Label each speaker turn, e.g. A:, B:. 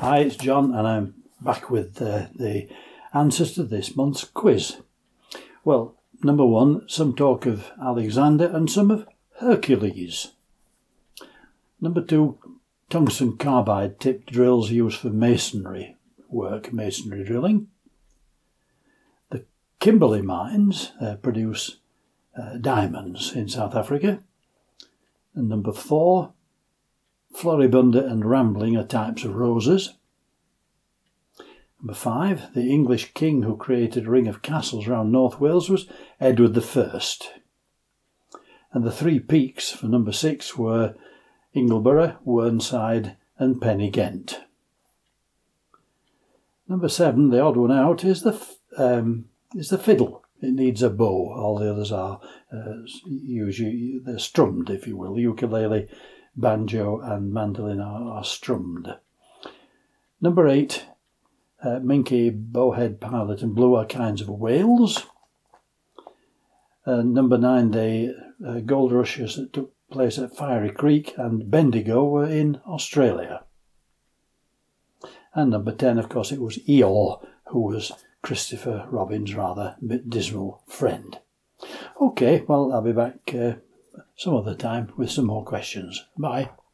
A: Hi, it's John, and I'm back with the answers to this month's quiz. Well, number 1, some talk of Alexander and some of Hercules. Number 2, tungsten carbide tipped drills used for masonry drilling. The Kimberley mines produce diamonds in South Africa. And number 4, floribunda and rambling are types of roses. Number 5, the English king who created a ring of castles around North Wales was Edward I. And the 3 peaks for number 6 were Ingleborough, Whernside and Pen-y-Ghent. Number 7, the odd one out, is the fiddle. It needs a bow. All the others are usually they're strummed, if you will. Ukulele, banjo and mandolin are strummed. Number 8, minke, bowhead, pilot and blue are kinds of whales. Number 9, the gold rushes that took place at Fiery Creek and Bendigo were in Australia. And number 10, of course, it was Eeyore, who was Christopher Robin's rather dismal friend. Okay, well, I'll be back some other time with some more questions. Bye.